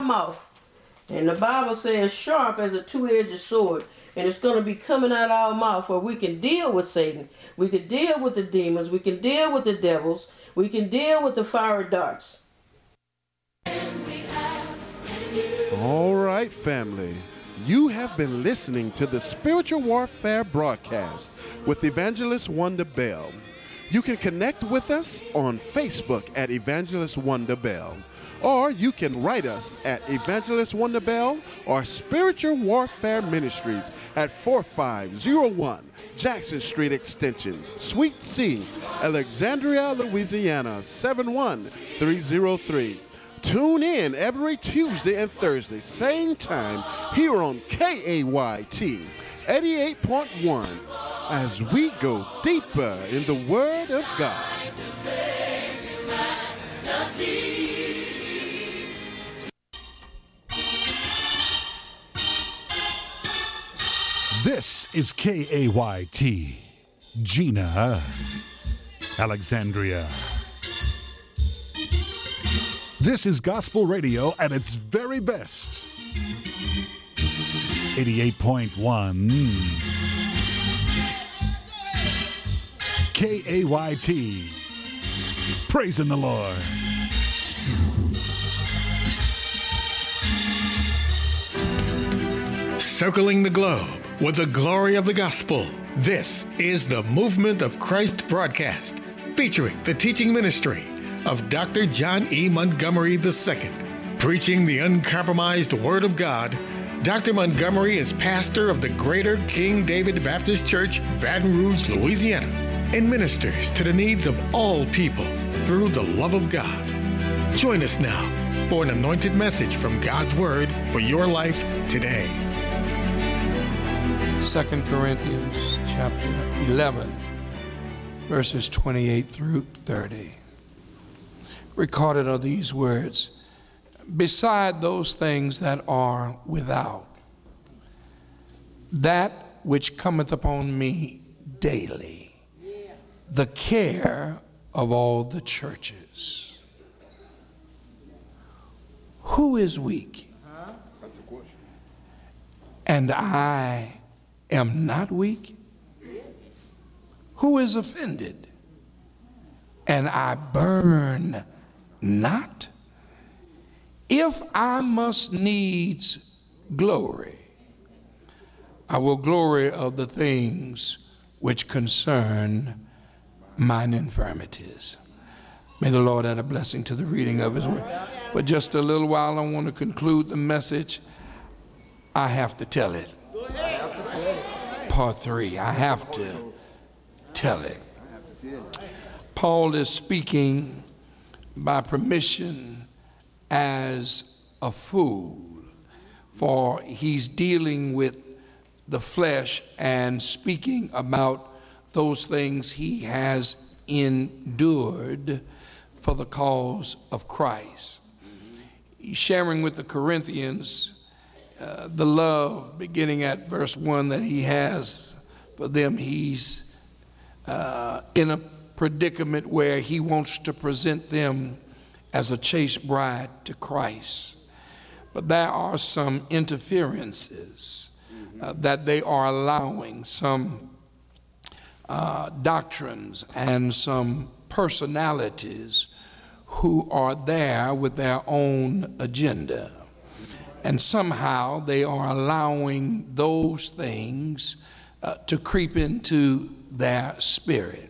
mouth. And the Bible says sharp as a two-edged sword. And it's going to be coming out of our mouth where we can deal with Satan. We can deal with the demons. We can deal with the devils. We can deal with the fiery darts. All right, family. You have been listening to the Spiritual Warfare broadcast with Evangelist Wanda Bell. You can connect with us on Facebook at Evangelist Wanda Bell, or you can write us at Evangelist Wanda Bell or Spiritual Warfare Ministries at 4501 Jackson Street Extension, Suite C, Alexandria, Louisiana 71303. Tune in every Tuesday and Thursday, same time, here on KAYT 88.1, as we go deeper in the Word of God. This is KAYT, Gina, Alexandria. This is gospel radio at its very best. 88.1 KAYT. Praising the Lord. Circling the globe with the glory of the gospel. This is the Movement of Christ broadcast, featuring the teaching ministry of Dr. John E. Montgomery II. Preaching the uncompromised Word of God, Dr. Montgomery is pastor of the Greater King David Baptist Church, Baton Rouge, Louisiana, and ministers to the needs of all people through the love of God. Join us now for an anointed message from God's Word for your life today. 2 Corinthians chapter 11, verses 28 through 30. Recorded are these words: beside those things that are without, that which cometh upon me daily, the care of all the churches. Who is weak? That's the question. And I am not weak? Who is offended? And I burn not? If I must needs glory, I will glory of the things which concern mine infirmities. May the Lord add a blessing to the reading of his word. For just a little while, I want to conclude the message. I have to tell it. Part 3, I have to tell it. Paul is speaking by permission as a fool, for he's dealing with the flesh and speaking about those things he has endured for the cause of Christ. He's sharing with the Corinthians the love, beginning at verse 1, that he has for them. He's in a predicament where he wants to present them as a chaste bride to Christ. But there are some interferences that they are allowing, some doctrines and some personalities who are there with their own agenda. And somehow they are allowing those things to creep into their spirit.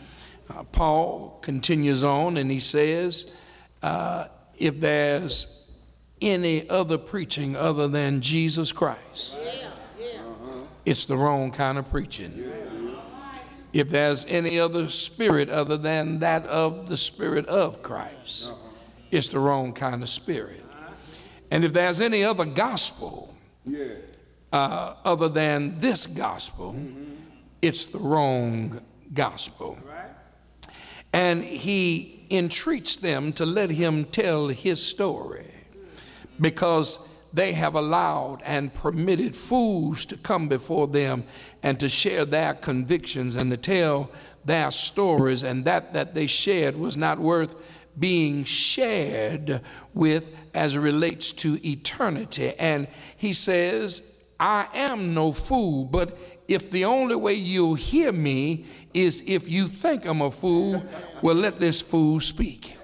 Paul continues on and he says, if there's any other preaching other than Jesus Christ, it's the wrong kind of preaching. If there's any other spirit other than that of the Spirit of Christ, it's the wrong kind of spirit. And if there's any other gospel other than this gospel, it's the wrong gospel. And he entreats them to let him tell his story, because they have allowed and permitted fools to come before them and to share their convictions and to tell their stories, and that they shared was not worth being shared with as it relates to eternity. And he says, I am no fool, but if the only way you'll hear me is if you think I'm a fool, well, let this fool speak.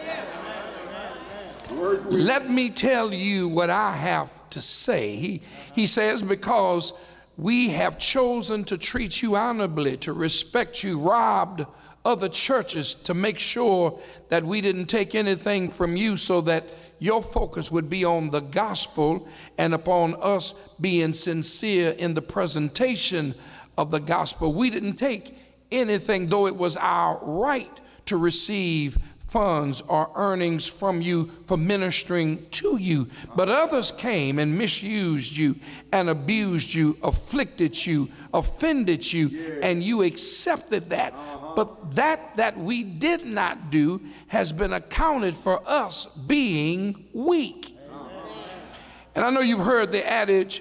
Let me tell you what I have to say. He says, because we have chosen to treat you honorably, to respect you, robbed other churches to make sure that we didn't take anything from you, so that your focus would be on the gospel and upon us being sincere in the presentation of the gospel. We didn't take anything, though it was our right to receive funds or earnings from you for ministering to you, but others came and misused you and abused you, afflicted you, offended you, and you accepted that. But that we did not do has been accounted for us being weak. And I know you've heard the adage,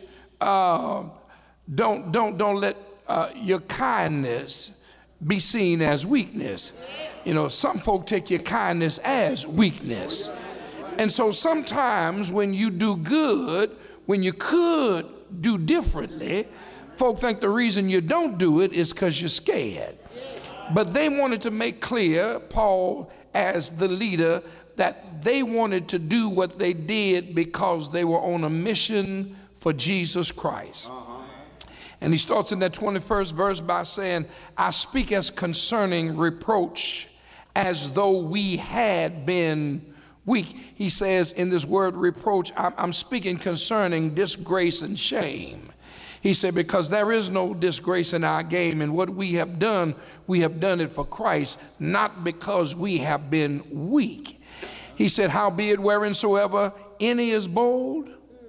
don't let your kindness be seen as weakness. You know, some folk take your kindness as weakness. And so sometimes when you do good, when you could do differently, folk think the reason you don't do it is because you're scared. But they wanted to make clear, Paul as the leader, that they wanted to do what they did because they were on a mission for Jesus Christ. And he starts in that 21st verse by saying, I speak as concerning reproach, as though we had been weak. He says in this word reproach, I'm speaking concerning disgrace and shame. He said, because there is no disgrace in our game, and what we have done it for Christ, not because we have been weak. He said, howbeit whereinsoever any is bold,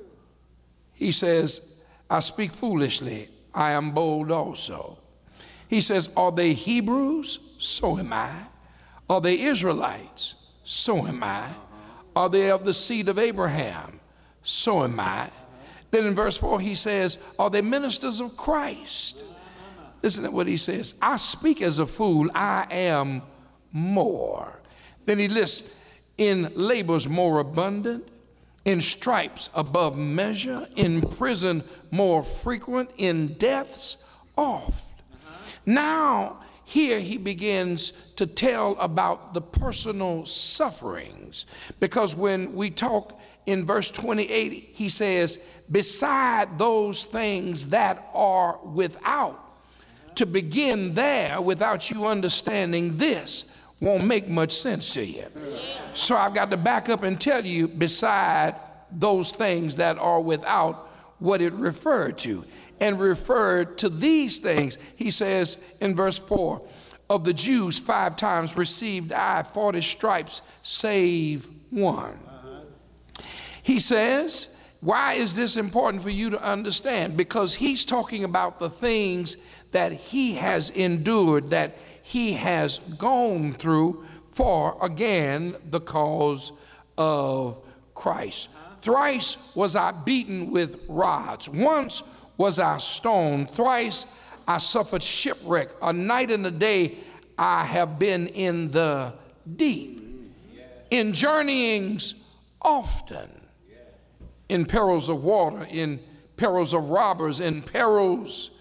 he says, I speak foolishly, I am bold also. He says, are they Hebrews? So am I. Are they Israelites? So am I. Are they of the seed of Abraham? So am I. Then in verse 4 he says, are they ministers of Christ? Listen to what he says. I speak as a fool, I am more. Then he lists, in labors more abundant, in stripes above measure, in prison more frequent, in deaths oft. Now here he begins to tell about the personal sufferings, because when we talk in verse 28, he says, beside those things that are without. To begin there without you understanding this won't make much sense to you. So I've got to back up and tell you, beside those things that are without, what it referred to. And referred to these things. He says in verse 4, of the Jews 5 times received I 40 stripes, save one. He says, why is this important for you to understand? Because he's talking about the things that he has endured, that he has gone through for, again, the cause of Christ. Thrice was I beaten with rods. Once was I stoned. Thrice I suffered shipwreck. A night and a day I have been in the deep. In journeyings often. In perils of water, in perils of robbers, in perils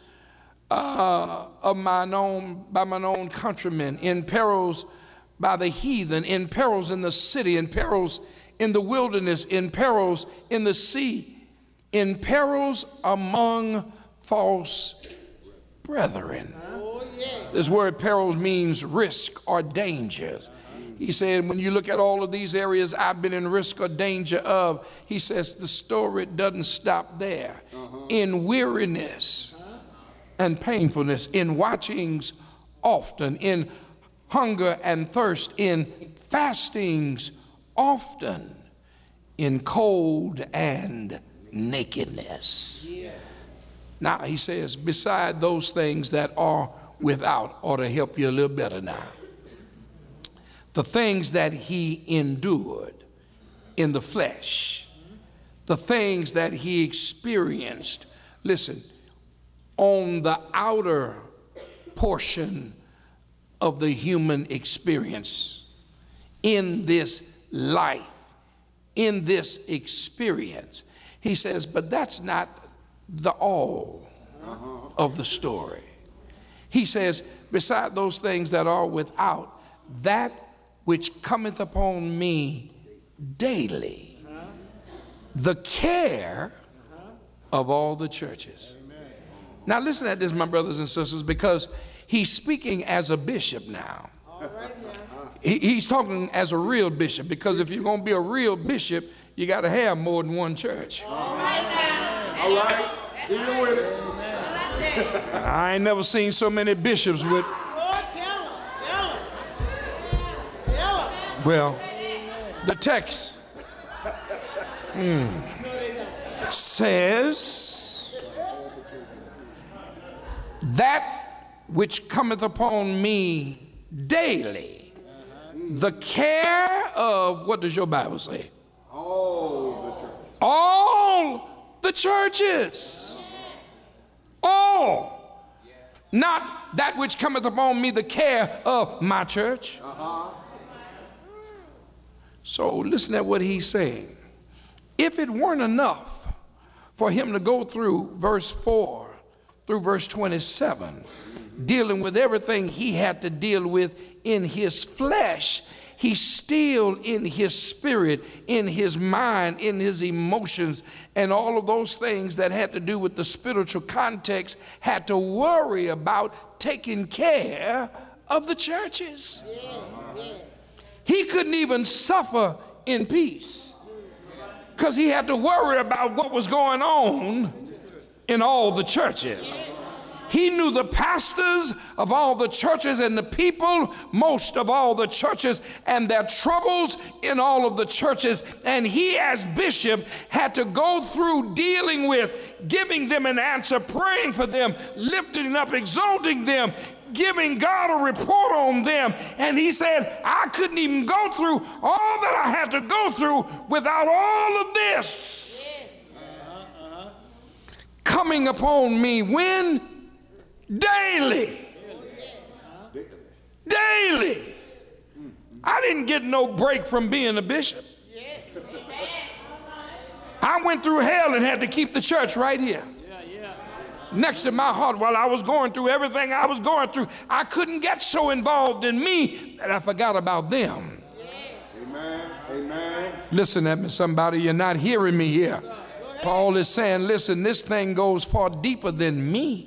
by mine own countrymen, in perils by the heathen, in perils in the city, in perils in the wilderness, in perils in the sea, in perils among false brethren. This word perils means risk or dangers. He said, when you look at all of these areas I've been in risk or danger of, he says the story doesn't stop there. In weariness and painfulness, in watchings often, in hunger and thirst, in fastings often, in cold and nakedness. Now he says, beside those things that are without, ought to help you a little better now. The things that he endured in the flesh, the things that he experienced, listen, on the outer portion of the human experience, in this life, in this experience. He says, but that's not the all of the story. He says, beside those things that are without, that which cometh upon me daily, the care of all the churches. Now listen at this, my brothers and sisters, because he's speaking as a bishop now. He's talking as a real bishop, because if you're going to be a real bishop, you got to have more than one church. All right. Even with it. I ain't never seen so many bishops with. Well, the text says, that which cometh upon me daily, the care of, what does your Bible say? All the churches. All. Not that which cometh upon me, the care of my church. So listen at what he's saying. If it weren't enough for him to go through verse 4 through verse 27, dealing with everything he had to deal with in his flesh, he's still in his spirit, in his mind, in his emotions, and all of those things that had to do with the spiritual context, had to worry about taking care of the churches. He couldn't even suffer in peace because he had to worry about what was going on in all the churches. He knew the pastors of all the churches and the people, most of all the churches, and their troubles in all of the churches. And he, as bishop, had to go through dealing with, giving them an answer, praying for them, lifting up, exalting them, giving God a report on them. And he said, I couldn't even go through all that I had to go through without all of this coming upon me. When? Daily. Daily. I didn't get no break from being a bishop. I went through hell and had to keep the church right here next to my heart while I was going through everything I was going through. I couldn't get so involved in me that I forgot about them. Amen. Amen. Listen at me, somebody. You're not hearing me here. Paul is saying, listen, this thing goes far deeper than me.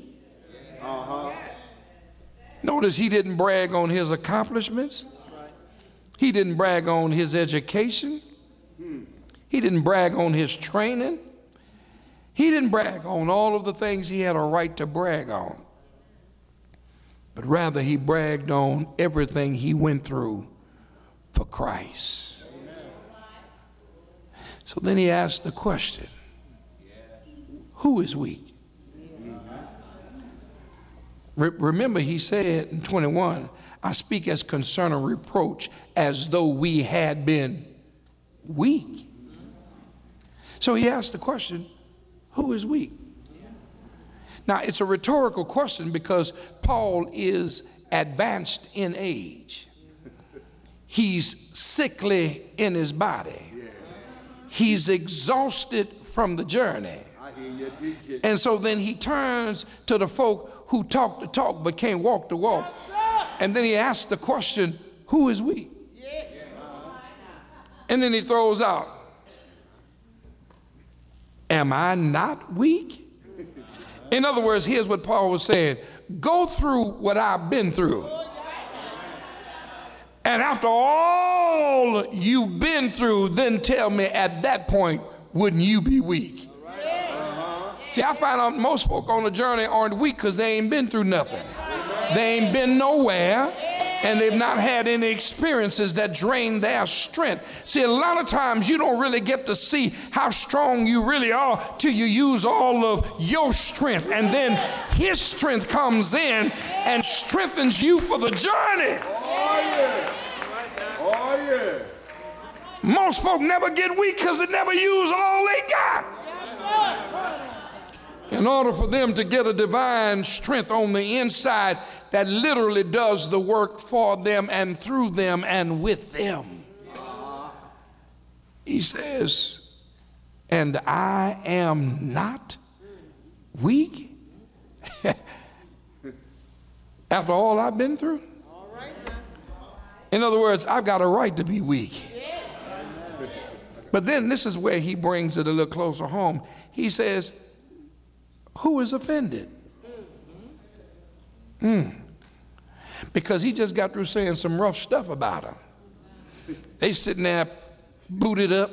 Notice he didn't brag on his accomplishments. He didn't brag on his education. He didn't brag on his training. He didn't brag on all of the things he had a right to brag on. But rather he bragged on everything he went through for Christ. So then he asked the question, who is weak? Remember, he said in 21, I speak as concerning reproach, as though we had been weak. So he asked the question, who is weak? Now, it's a rhetorical question because Paul is advanced in age. He's sickly in his body. He's exhausted from the journey. And so then he turns to the folk who talk the talk but can't walk the walk. And then he asks the question, who is weak? And then he throws out, am I not weak? In other words, here's what Paul was saying. Go through what I've been through. And after all you've been through, then tell me at that point, wouldn't you be weak? See, I find out most folk on the journey aren't weak because they ain't been through nothing. They ain't been nowhere, and they've not had any experiences that drain their strength. See, a lot of times you don't really get to see how strong you really are till you use all of your strength, and then his strength comes in and strengthens you for the journey. Oh, yeah. Oh, yeah. Most folk never get weak because they never use all they got. In order for them to get a divine strength on the inside that literally does the work for them and through them and with them. He says, and I am not weak. After all I've been through. In other words, I've got a right to be weak. But then this is where he brings it a little closer home. He says, who is offended? Because he just got through saying some rough stuff about them. They sitting there booted up,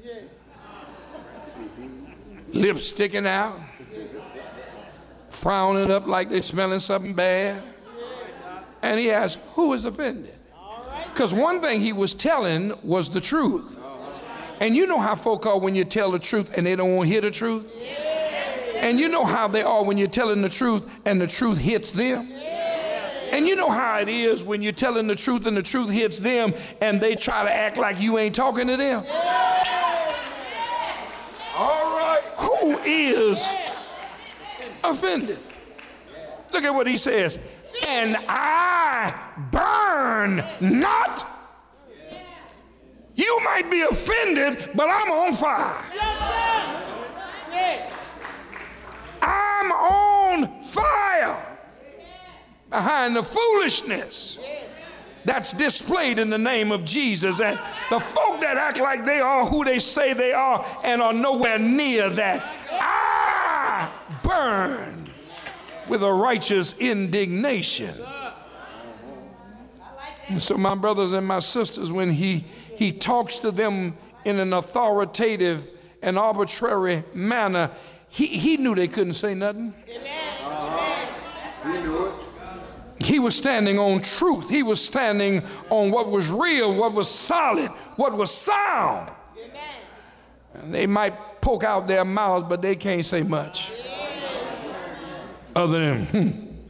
lips sticking out, frowning up like they're smelling something bad. And he asked, who is offended? Because one thing he was telling was the truth. And you know how folk are when you tell the truth and they don't want to hear the truth? And you know how they are when you're telling the truth and the truth hits them? And you know how it is when you're telling the truth and the truth hits them and they try to act like you ain't talking to them? All right. Who is offended? Look at what he says. And I burn not. You might be offended, but I'm on fire. I'm on fire behind the foolishness that's displayed in the name of Jesus. And the folk that act like they are who they say they are and are nowhere near that, I burn with a righteous indignation. And so my brothers and my sisters, when he talks to them in an authoritative and arbitrary manner, he knew they couldn't say nothing. He was standing on truth. He was standing on what was real, what was solid, what was sound. And they might poke out their mouths, but they can't say much other than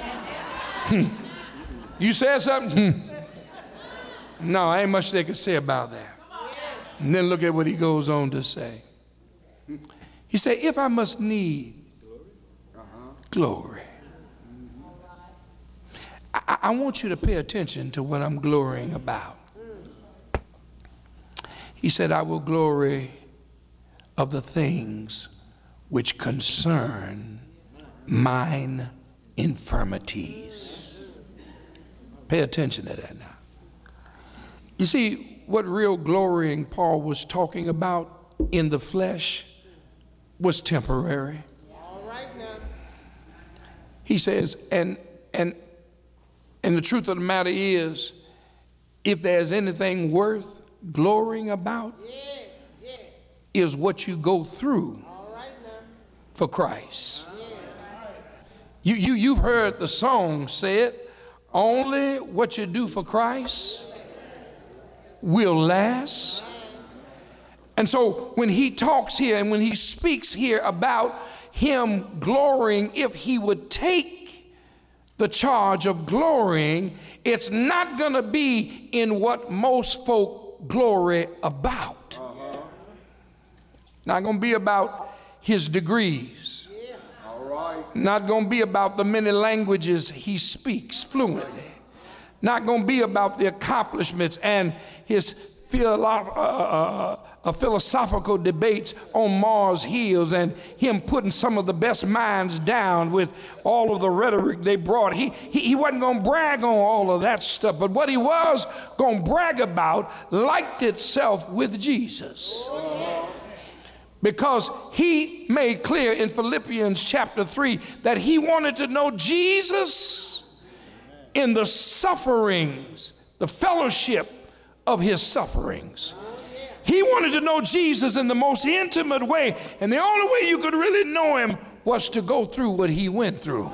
You said something? No, ain't much they could say about that. And then look at what he goes on to say. He said, if I must need glory. I want you to pay attention to what I'm glorying about. He said, I will glory of the things which concern mine infirmities. Pay attention to that now. You see, what real glorying Paul was talking about in the flesh was temporary. All right now. He says, and the truth of the matter is, if there's anything worth glorying about, is what you go through for Christ. You've heard the song say it, only what you do for Christ will last. And so when he talks here and when he speaks here about him glorying, if he would take the charge of glorying, it's not going to be in what most folk glory about. Not going to be about his degrees. Not going to be about the many languages he speaks fluently. Not going to be about the accomplishments and his philosophical debates on Mars Hills and him putting some of the best minds down with all of the rhetoric they brought. He wasn't going to brag on all of that stuff, but what he was going to brag about liked itself with Jesus. Because he made clear in Philippians chapter 3 that he wanted to know Jesus in the sufferings, the fellowship of his sufferings. He wanted to know Jesus in the most intimate way, and the only way you could really know him was to go through what he went through.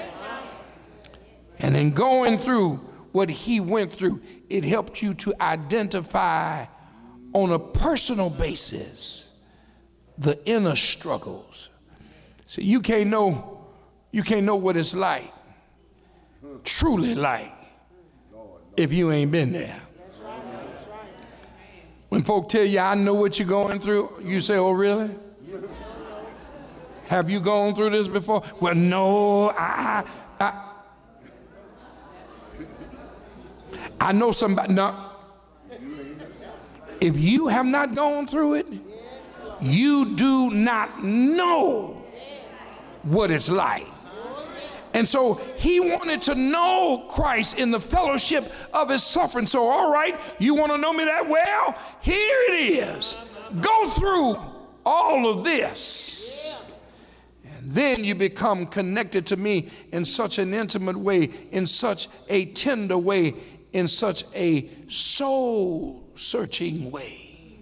And in going through what he went through, it helped you to identify on a personal basis the inner struggles. So you can't know what it's like, truly like, if you ain't been there. When folk tell you, I know what you're going through, you say, oh, really? Have you gone through this before? Well, no, I know somebody. No. If you have not gone through it, you do not know what it's like. And so he wanted to know Christ in the fellowship of his suffering. So, all right, you want to know me that well? Here it is. Go through all of this. And then you become connected to me in such an intimate way, in such a tender way, in such a soul-searching way.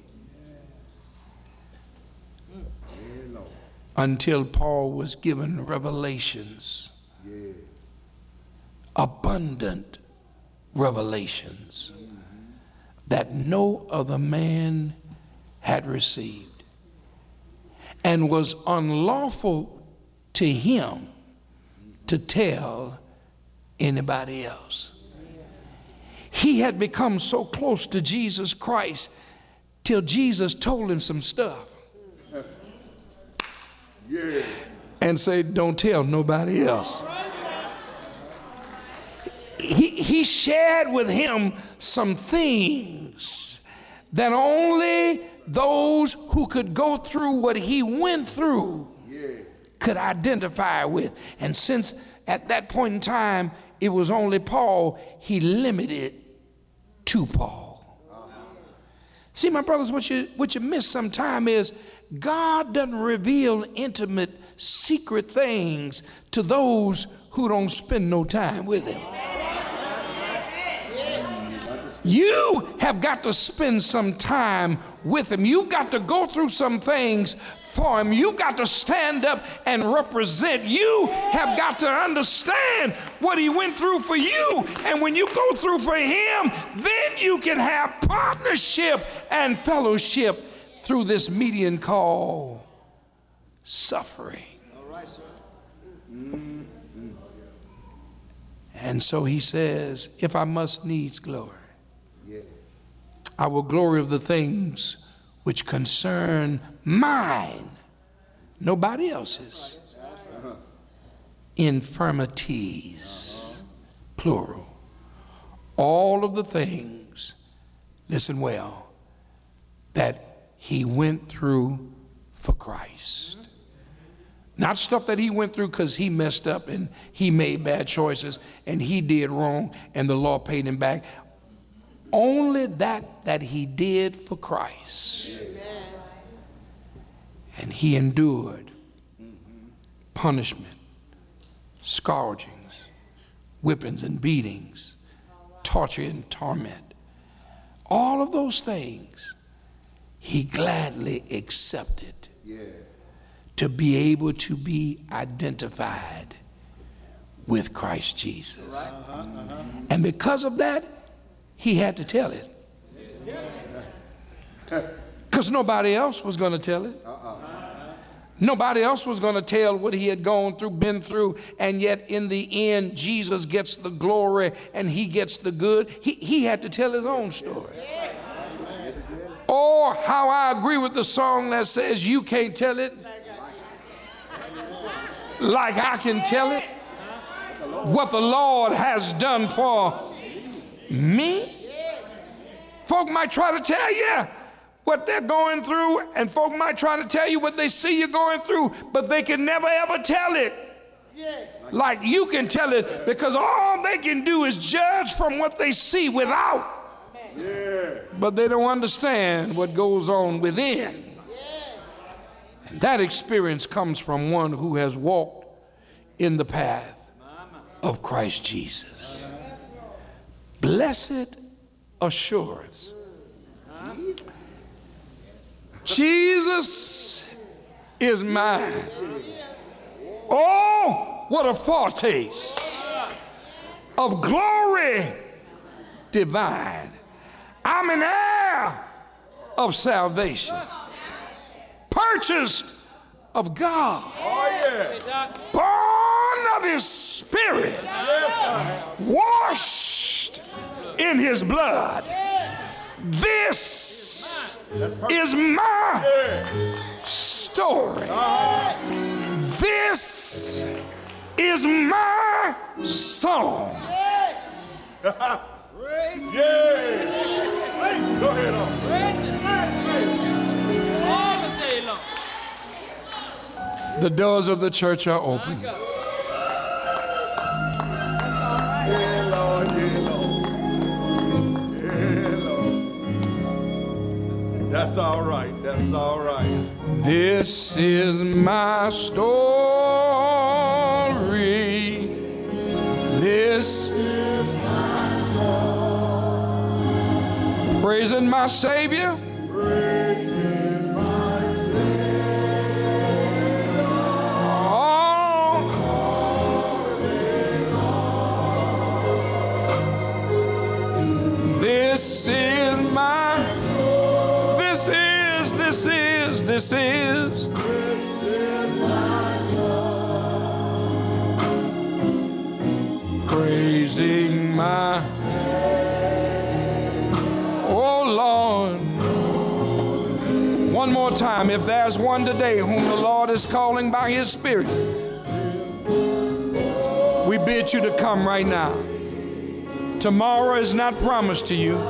Until Paul was given revelations. Abundant revelations that no other man had received, and was unlawful to him to tell anybody else. He had become so close to Jesus Christ till Jesus told him some stuff and said, don't tell nobody else. He shared with him some things that only those who could go through what he went through could identify with. And since at that point in time it was only Paul, he limited to Paul. See, my brothers, what you miss sometime is God doesn't reveal intimate, secret things to those who don't spend no time with him. You have got to spend some time with him. You've got to go through some things for him. You've got to stand up and represent. You have got to understand what he went through for you. And when you go through for him, then you can have partnership and fellowship through this medium called suffering. All right, sir. And so he says, if I must needs glory, I will glory of the things which concern mine, nobody else's, infirmities, plural. All of the things, listen well, that he went through for Christ. Not stuff that he went through because he messed up and he made bad choices and he did wrong and the law paid him back. Only that he did for Christ. Amen. And he endured punishment, scourgings, whippings and beatings, torture and torment. All of those things he gladly accepted to be able to be identified with Christ Jesus. And because of that, he had to tell it. Because nobody else was going to tell it. Nobody else was going to tell what he had gone through, been through, and yet in the end, Jesus gets the glory and he gets the good. He had to tell his own story. Or how I agree with the song that says, you can't tell it like I can tell it. What the Lord has done for me. Folk might try to tell you what they're going through, and folk might try to tell you what they see you going through, but they can never ever tell it like you can tell it, because all they can do is judge from what they see without. But they don't understand what goes on within. And that experience comes from one who has walked in the path of Christ Jesus. Blessed assurance. Jesus is mine. Oh, what a foretaste of glory divine. I'm an heir of salvation, purchased of God, born of his spirit, washed in his blood. This is my story. This is my song. Yeah. Go ahead on. The doors of the church are open. Yeah, Lord, yeah, Lord. Yeah, Lord. That's all right. That's all right. This is my story. This is my story. Praising my Savior. Praising my Savior. All this is my, this is my song. Praising my, oh Lord. One more time, if there's one today whom the Lord is calling by His Spirit, we bid you to come right now. Tomorrow is not promised to you.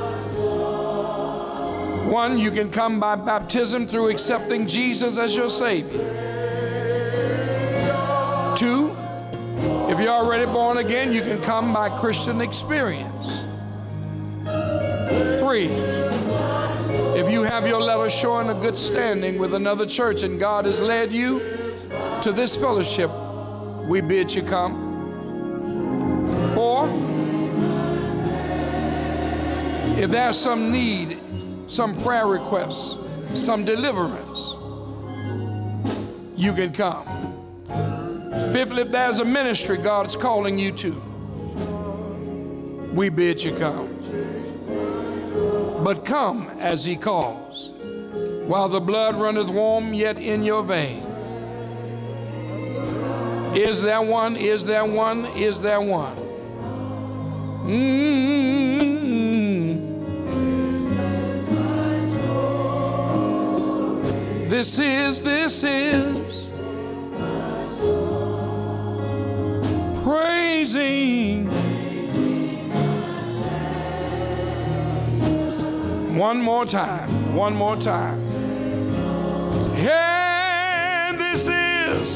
One, you can come by baptism through accepting Jesus as your Savior. Two, if you're already born again, you can come by Christian experience. Three, if you have your letter showing a good standing with another church and God has led you to this fellowship, we bid you come. Four, if there's some need, some prayer requests, some deliverance, you can come. Fifthly, if there's a ministry God's calling you to, we bid you come. But come as He calls, while the blood runneth warm yet in your veins. Is there one? Is there one? Is there one? This is praising. One more time. And this is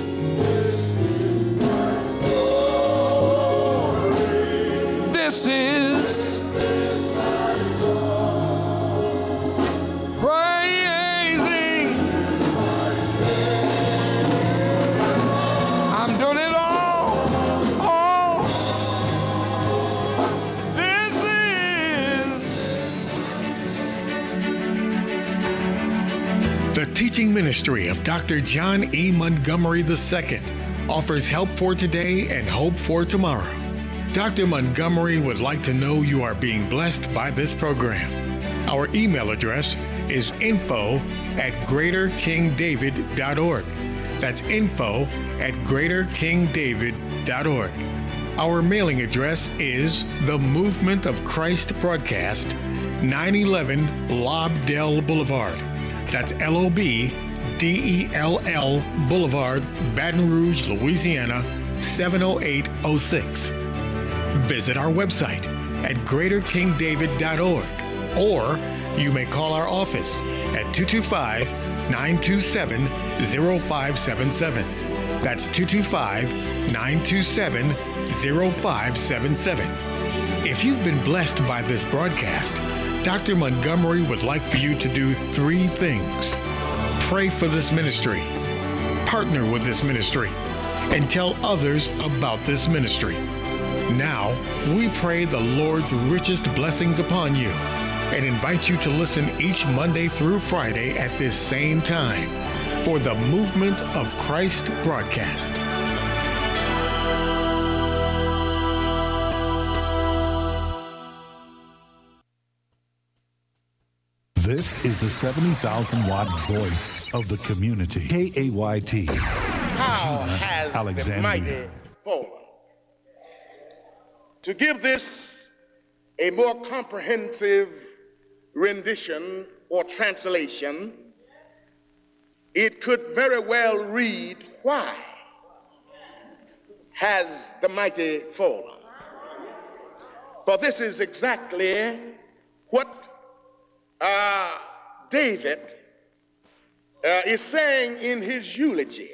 praising. I'm doing it all. This is The teaching ministry of Dr. John E. Montgomery II offers help for today and hope for tomorrow. Dr. Montgomery would like to know you are being blessed by this program. Our email address is info@greaterkingdavid.org. That's info@greaterkingdavid.org. Our mailing address is The Movement of Christ Broadcast, 911 Lobdell Boulevard. That's LOBDELL Boulevard, Baton Rouge, Louisiana, 70806. Visit our website at greaterkingdavid.org, or you may call our office at 225-927-0577. That's 225-927-0577. If you've been blessed by this broadcast, Dr. Montgomery would like for you to do three things. Pray for this ministry, partner with this ministry, and tell others about this ministry. Now, we pray the Lord's richest blessings upon you and invite you to listen each Monday through Friday at this same time for the Movement of Christ broadcast. This is the 70,000-watt voice of the community. KAYT. How has the Alexandria. mighty fallen? To give this a more comprehensive rendition or translation, it could very well read, why has the mighty fallen? For this is exactly what David is saying in his eulogy.